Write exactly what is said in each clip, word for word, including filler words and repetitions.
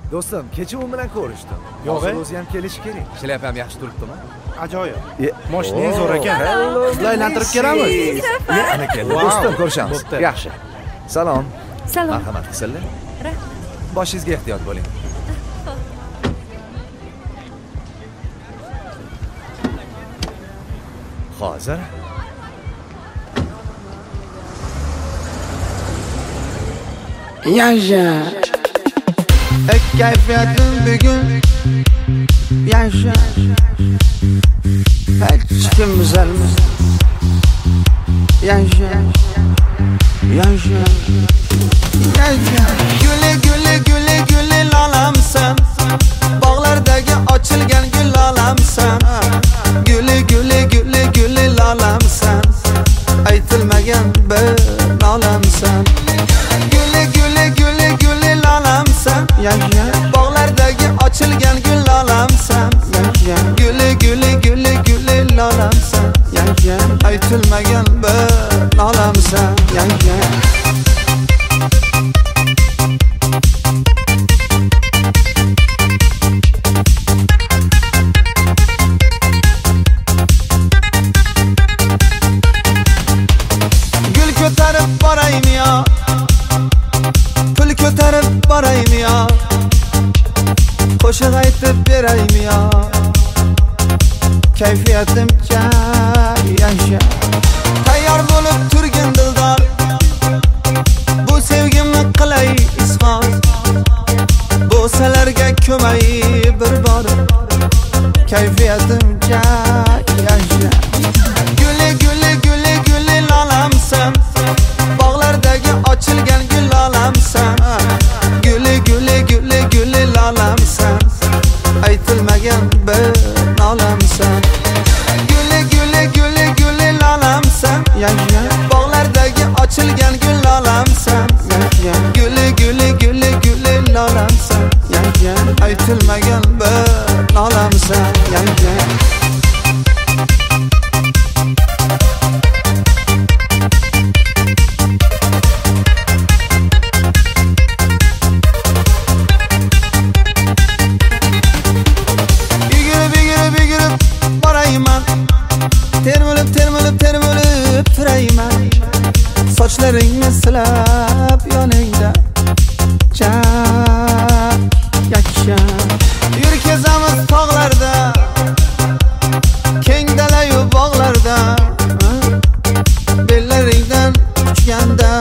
Do'stim, kecha u bilan ko'rishdim. Hozir o'zi ham kelishi kerak. Shlyapa ham yaxshi turibdimi? Ajoyib. Moshinangiz zo'r ekan. Sizni aylantirib kelamiz. Ana keldi. Do'stim, ko'rishamiz. Yaxshi. Salom. Salom. Marhamat qilinglar. Rahmat. Boshingizga ehtiyot bo'ling. Hozir Yaşa Ek keyfiyetim bugün Yaşa Hiç kim düzelmez Yaşa Yaşa Yaşa Güle güle güle güle lalamsan Bağlardaki açılgan gül lalamsan Güle güle güle güle lalamsan Aytılmagan bir lalamsan Güle güle güle güle lalamsan Yaşa Bağlardaki açılgan gül lalamsan Yaşa Güle güle güle güle lalamsan Yaşa Aytılmagan bir lalamsan Yaşa Ko'tarib borayım ya Pul ko'tarib borayım ya Qo'shiq aytib berayim ya Kayfiyatimcha yaşa Tayyor bo'lib turgin dildor Bu sevgimni qilay izhor Bo'salarga ko'may bir bor Kayfiyatimcha yaşa Güle güle güle güle lalamsan Bağlardaki açılgan gül lalamsan Güle güle güle güle lalamsan Aytılmagan bir lalamsan Güle güle güle güle lalamsan Yaşa Bağlardaki açılgan gül lalamsan Yaşa Güle güle güle güle lalamsan Yaşa Aytılmagan bir lalamsan Yaşa Termilib, termilib, termilib turayman Sochlaringni silab yoningda Chap, yakka Yur kezamiz tog'larda Keng dalayu bog'larda Bellaringdan uchganda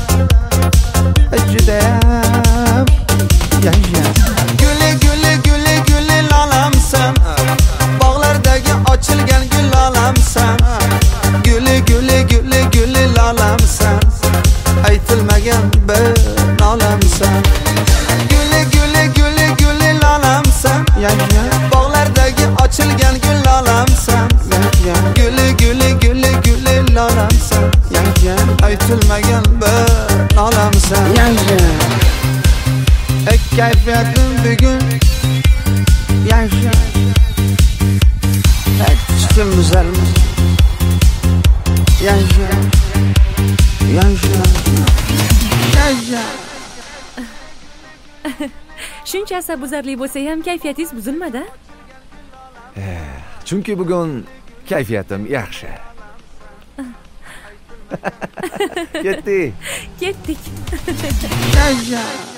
Judayam yaxshi Güle güle güle güle lalamsan Bağlardaki açılgan gül lalamsan Güle güle güle güle lalamsan Aytılmagan bir lalamsan Güle güle güle güle lalamsan Yaşa Bağlardaki açılgan gül lalamsan Yaşa Güle güle güle güle lalamsan Yaşa Aytılmagan bir lalamsan Yaşa Ek keyfiyetim bugün Yaşa Hiç kim düzelmez Yaşa Yaşa Yaşa Shuncha asabuzarli bo'lsa ham kayfiyatingiz buzilmadi? Chunki bugun kayfiyatim yaxshi. Ketdik. Ketdik. Yaşa